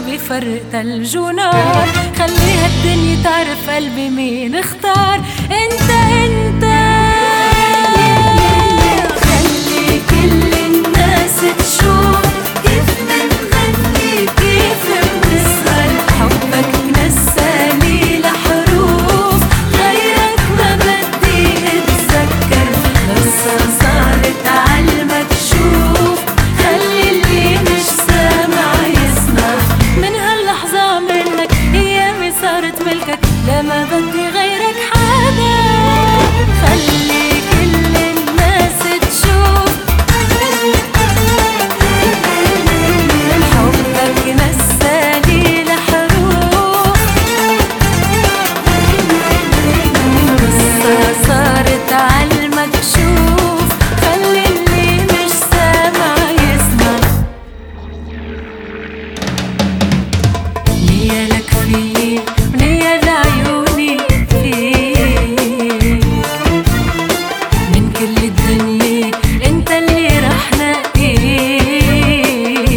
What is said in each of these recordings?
بيفرق ثلج ونار. خليها الدنيا تعرف قلبي مين اختار. انت خلي كل الناس تشوف كيف بنغني كيف بنسهر. حبك نساني لحروف غيرك ما بدي اتذكر. قصة صارت عالمكشوف خلي اللي مش سامع يسمع. من هاللحظة منك ايامي صارت ملكك لا ما بدي غيرك حدا. خلي كل الناس تشوف حبك نساني لحروف. قصة صارت عالمكشوف خلي اللي مش سامع يسمع. نية لك فيي ونية لعيوني فيك. من كل الدنيا انت اللي رح نقيك.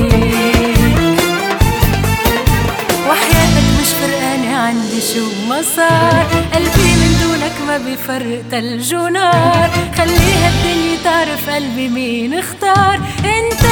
وحياتك مش فرقانة عندي شو ما صار. قلبي من دونك ما بيفرق ثلج ونار. خليها الدنيا تعرف قلبي مين اختار. انت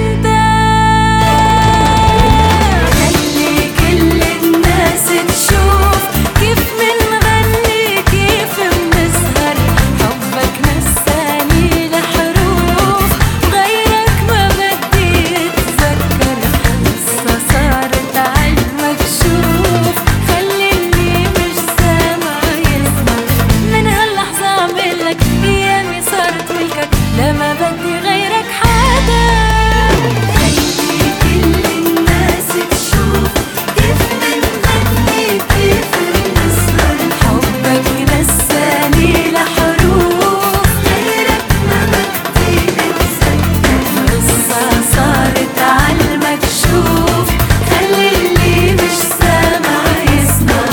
خلي كل الناس تشوف كيف منغني كيف بنسهر. حبك نساني لحروف غيرك ما بدي اتذكر. قصة صارت عالمكشوف خلي اللي مش سامع يسمع. من هاللحظة عملك ايامي صارت ملكك لا ما بدي غيرك حدا. خلي كل الناس تشوف كيف بنغني كيف بنسهر. حبك نساني لحروف غيرك ما بدي اتذكر. قصة صارت عالمكشوف خلي اللي مش سامع يسمع.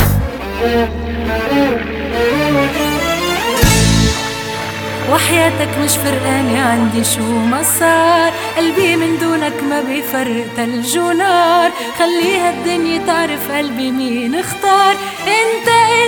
وحياتك مش فرقانة عندي شو ما صار. قلبي من دونك ما بيفرق ثلج ونار. خليها الدنيا تعرف قلبي مين اختار. انت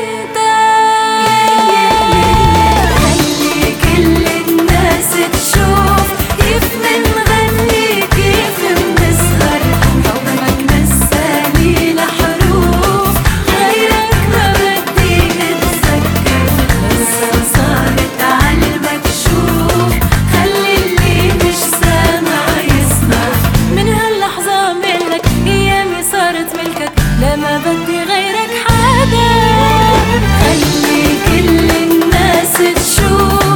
خلي كل الناس تشوف كيف منغني كيف بنسهر. حبك نساني لحروف غيرك ما بدي اتذكر. قصة صارت عالمكشوف خلي اللي مش سامع يسمع. من هاللحظة منك ايامي صارت ملكك لا ما بدي غيرك حدا. خلي كل الناس تشوف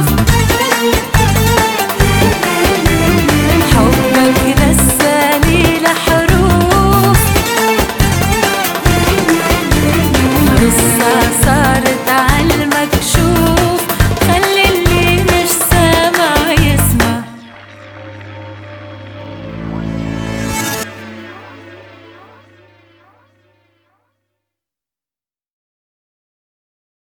حبك نساني لحروف. قصة صارت